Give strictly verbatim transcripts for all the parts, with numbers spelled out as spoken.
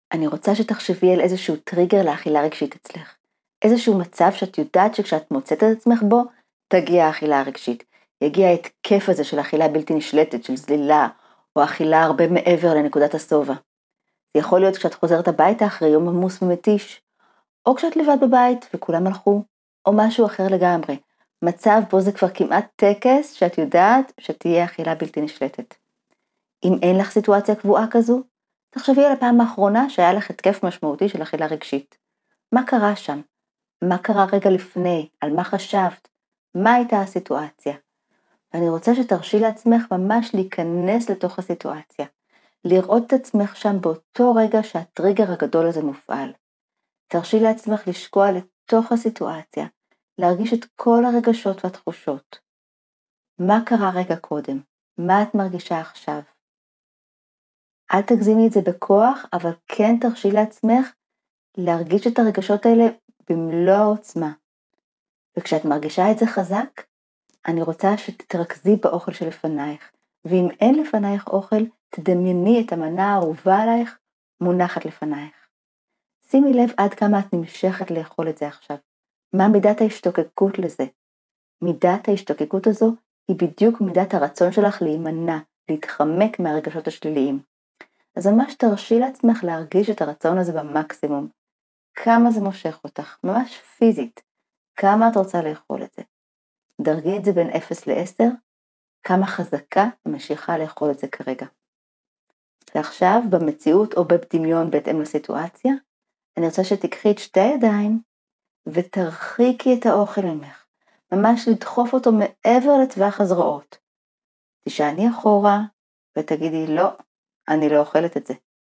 אני רוצה שתחשבי על איזשהו טריגר לאכילה רגשית אצלך. איזשהו מצב שאת יודעת שכשאת מוצאת את עצמך בו, תגיע האכילה הרגשית. יגיע ההתקף הזה של אכילה בלתי נשלטת, של זלילה, או אכילה הרבה מעבר לנקודת הסובה. זה יכול להיות כשאת חוזרת הביתה אחרי יום עמוס ומתיש, או כשאת לבד בבית וכולם הלכו, או משהו אחר לגמרי. מצב בו זה כבר כמעט טקס שאת יודעת שתהיה אכילה בלתי נשלטת. אם אין לך סיטואציה קבועה כזו, תחשבי על הפעם האחרונה שהיה לך התקף משמעותי של אכילה רגשית. מה קרה שם? מה קרה רגע לפני? על מה חשבת? מה הייתה הסיטואציה? ואני רוצה שתרשי לעצמך ממש להיכנס לתוך הסיטואציה. לראות את עצמך שם באותו רגע שהטריגר הגדול הזה מופעל. תרשי לעצמך לשקוע לתוך הסיטואציה, להרגיש את כל הרגשות והתחושות. מה קרה רגע קודם? מה את מרגישה עכשיו? אל תגזימי את זה בכוח, אבל כן תרשי לעצמך להרגיש את הרגשות האלה במלוא העוצמה. וכשאת מרגישה את זה חזק, אני רוצה שתתרכזי באוכל שלפנייך, ואם אין לפנייך אוכל, תדמייני את המנה האהובה עלייך מונחת לפנייך. שימי לב עד כמה את נמשכת לאכול את זה עכשיו. מה מידת ההשתוקקות לזה? מידת ההשתוקקות הזו היא בדיוק מידת הרצון שלך להימנע, להתחמק מהרגשות השליליים. אז ממש תרשי לעצמך להרגיש את הרצון הזה במקסימום. כמה זה מושך אותך, ממש פיזית. כמה את רוצה לאכול את זה. דרגי את זה בין אפס לעשר, כמה חזקה ומשיכה לאכול את זה כרגע. ועכשיו במציאות או בדמיון בהתאם לסיטואציה, אני רוצה שתקחי את שתי הידיים ותרחיקי את האוכל ממך. ממש לדחוף אותו מעבר לטווח הזרועות. תשעני אחורה ותגידי לא, אני לא אוכלת את זה.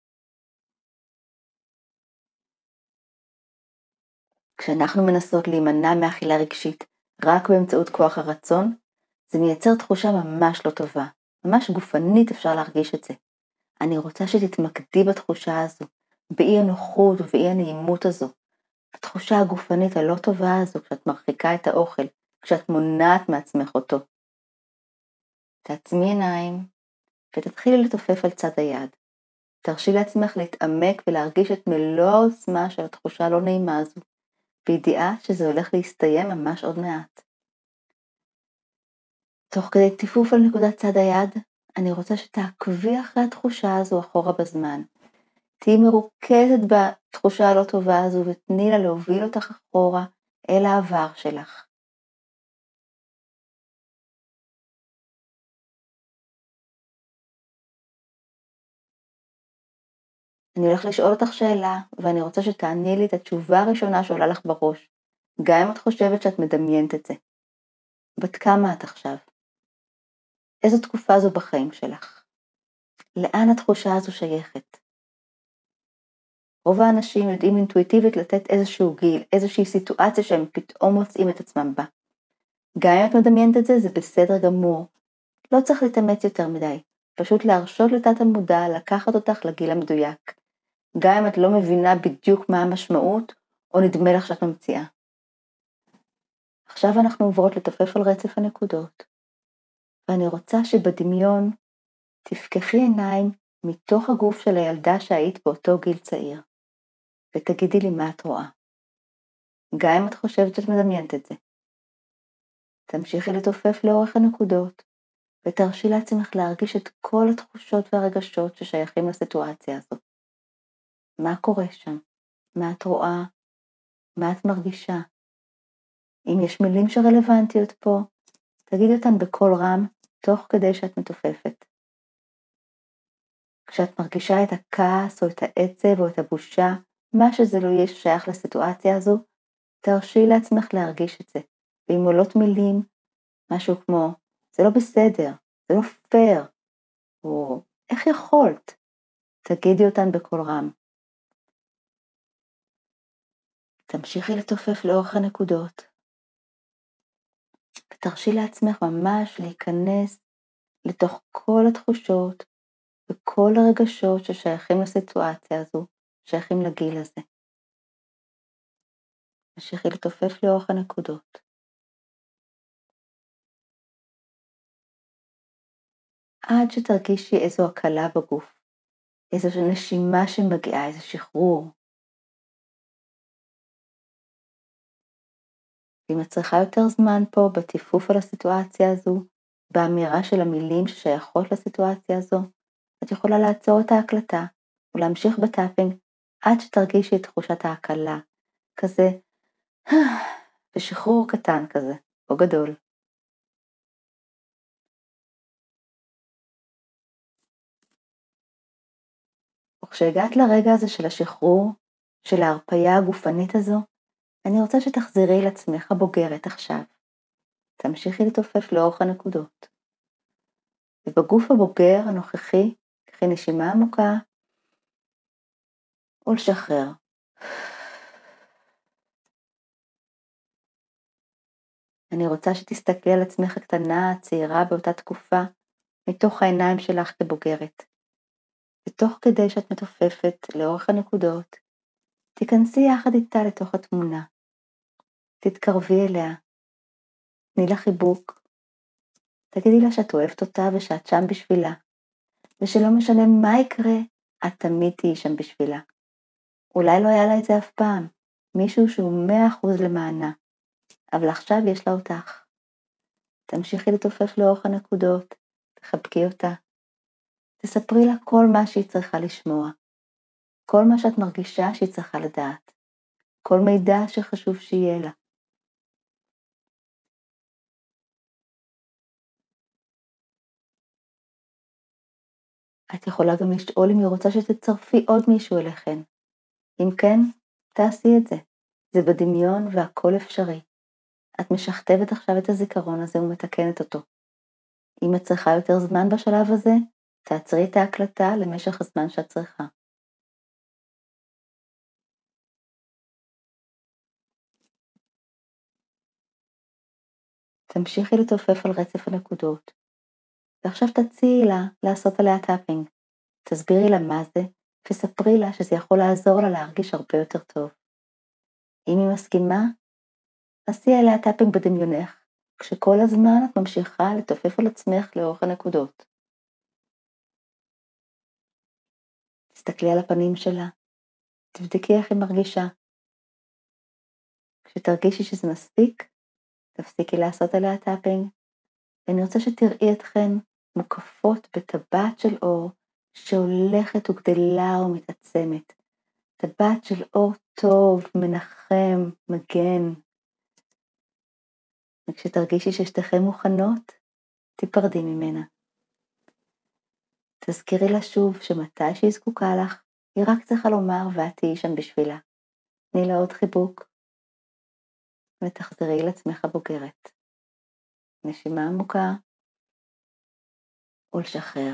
כשאנחנו מנסות להימנע מאכילה רגשית רק באמצעות כוח הרצון, זה מייצר תחושה ממש לא טובה. ממש גופנית אפשר להרגיש את זה. אני רוצה שתתמקדי בתחושה הזו, באי הנוחות ובאי הנעימות הזו. התחושה הגופנית הלא טובה הזו כשאת מרחיקה את האוכל, כשאת מונעת מעצמך אותו. תעצמי עיניים ותתחילי לתופף על צד היד. תרשי לעצמך להתעמק ולהרגיש את מלוא העוצמה של התחושה הלא נעימה הזו, בידיעה שזה הולך להסתיים ממש עוד מעט. תוך כדי טיפוף על נקודת צד היד, אני רוצה שתעקבי אחרי התחושה הזו אחורה בזמן. תהי מרוכזת בתחושה הלא טובה הזו ותני לה להוביל אותך אחורה אל העבר שלך. אני הולך לשאול אותך שאלה, ואני רוצה שתעני לי את התשובה הראשונה שעולה לך בראש, גם אם את חושבת שאת מדמיינת את זה. בת כמה את עכשיו? איזו תקופה זו בחיים שלך? לאן התחושה הזו שייכת? רוב האנשים יודעים אינטואיטיבית לתת איזשהו גיל, איזושהי סיטואציה שהם פתאום מוצאים את עצמם בה. גם אם את מדמיינת את זה, זה בסדר גמור. לא צריך להתאמץ יותר מדי, פשוט להרשות לתת המודע לקחת אותך לגיל המדויק. גם אם את לא מבינה בדיוק מה המשמעות, או נדמה לך שאת ממציאה. עכשיו אנחנו עוברות לתופף על רצף הנקודות, ואני רוצה שבדמיון תפקחי עיניים מתוך הגוף של הילדה שהיית באותו גיל צעיר, ותגידי לי מה את רואה. גם אם את חושבת שאת מדמיינת את זה. תמשיכי לתופף לאורך הנקודות, ותרשי לעצמך להרגיש את כל התחושות והרגשות ששייכים לסיטואציה הזאת. מה קורה שם? מה את רואה? מה את מרגישה? אם יש מילים שרלוונטיות פה, תגידי אותן בקול רם, תוך כדי שאת מתופפת. כשאת מרגישה את הכעס או את העצב או את הבושה, מה שזה לא יהיה שייך לסיטואציה הזו, תרשי לעצמך להרגיש את זה. ועם עולות מילים, משהו כמו, זה לא בסדר, זה לא פייר, או איך יכולת? תגידי אותן בקול רם. תמשיכי לתופף לאורך הנקודות, ותרשי לעצמך ממש להיכנס לתוך כל התחושות וכל הרגשות ששייכים לסיטואציה הזו, שייכים לגיל הזה. תמשיכי לתופף לאורך הנקודות. עד שתרגישי איזו הקלה בגוף, איזו נשימה שמגיעה, איזה שחרור. ואם את צריכה יותר זמן פה בטיפוף על הסיטואציה הזו, באמירה של המילים ששייכות לסיטואציה הזו, את יכולה לעצור את ההקלטה ולהמשיך בטאפינג עד שתרגישי את תחושת ההקלה, כזה, ושחרור קטן כזה, או גדול. וכשהגעת לרגע הזה של השחרור, של ההרפאיה הגופנית הזו, אני רוצה שתחזרי לעצמך הבוגרת עכשיו. תמשיכי לתופף לאורך הנקודות. ובגוף הבוגר הנוכחי, קחי נשימה עמוקה, ולשחרר. אני רוצה שתסתכלי על עצמך הקטנה, הצעירה באותה תקופה, מתוך העיניים שלך כבוגרת. ותוך כדי שאת מתופפת לאורך הנקודות, תיכנסי יחד איתה לתוך התמונה. תתקרבי אליה. תני לה חיבוק. תגידי לה שאת אוהבת אותה ושאת שם בשבילה. ושלא משנה מה יקרה, את תמיד תהיי שם בשבילה. אולי לא היה לה את זה אף פעם, מישהו שהוא מאה אחוז למענה. אבל עכשיו יש לה אותך. תמשיכי לתופף לאורך הנקודות, תחבקי אותה. תספרי לה כל מה שהיא צריכה לשמוע. כל מה שאת מרגישה שהיא צריכה לדעת. כל מידע שחשוב שיהיה לה. את יכולה גם לשאול אם היא רוצה שתצרפי עוד מישהו אליכן. אם כן, תעשי את זה. זה בדמיון והכל אפשרי. את משכתבת עכשיו את הזיכרון הזה ומתקנת אותו. אם את צריכה יותר זמן בשלב הזה, תעצרי את ההקלטה למשך הזמן שאת צריכה. תמשיכי לתופף על רצף הנקודות. ועכשיו תציעי לה לעשות עליה טאפינג. תסבירי לה מה זה, וספרי לה שזה יכול לעזור לה להרגיש הרבה יותר טוב. אם היא מסכימה, עשי עליה טאפינג בדמיונך, כשכל הזמן את ממשיכה לתופף על עצמך לאורך הנקודות. תסתכלי על הפנים שלה, תבדקי איך היא מרגישה. כשתרגישי שזה מספיק, תפסיקי לעשות עליה טאפינג, ואני רוצה שתראי אתכן מוקפות בטבעת של אור שהולכת וגדלה ומתעצמת. טבעת של אור טוב, מנחם, מגן. וכשתרגישי ששתיכן מוכנות, תיפרדי ממנה. תזכירי לה שוב שמתי שהיא זקוקה לך, היא רק צריכה לומר ואת תהיי שם בשבילה. תני לה עוד חיבוק, ותחזרי לעצמך הבוגרת. נשימה עמוקה, ולשחרר.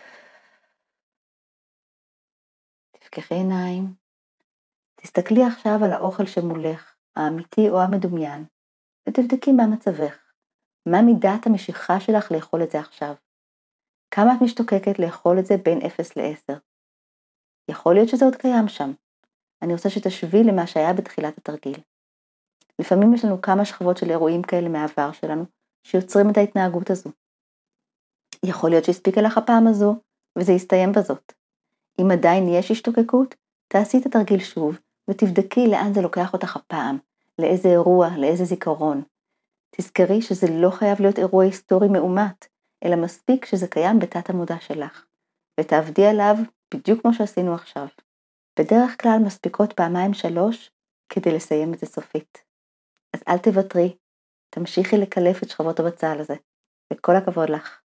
תפקחי עיניים, תסתכלי עכשיו על האוכל שמולך, האמיתי או המדומיין, ותבדקי מה מצבך. מה מידת המשיכה שלך לאכול את זה עכשיו? כמה את משתוקקת לאכול את זה בין אפס לעשר? יכול להיות שזה עוד קיים שם. אני רוצה שתשווי למה שהיה בתחילת התרגיל. לפעמים יש לנו כמה שכבות של אירועים כאלה מהעבר שלנו, שיוצרים את ההתנהגות הזו. יכול להיות שהספיקה לך הפעם הזו, וזה יסתיים בזאת. אם עדיין יש השתוקקות, תעשי את התרגיל שוב, ותבדקי לאן זה לוקח אותך הפעם, לאיזה אירוע, לאיזה זיכרון. תזכרי שזה לא חייב להיות אירוע היסטורי מאומת, אלא מספיק שזה קיים בתת המודע שלך, ותעבדי עליו בדיוק כמו שעשינו עכשיו. בדרך כלל מספיקות פעמיים שלוש כדי לסיים את זה סופית. אז אל תוותרי, תמשיכי לקלף את שכבות הבצל הזה, וכל הכבוד לך.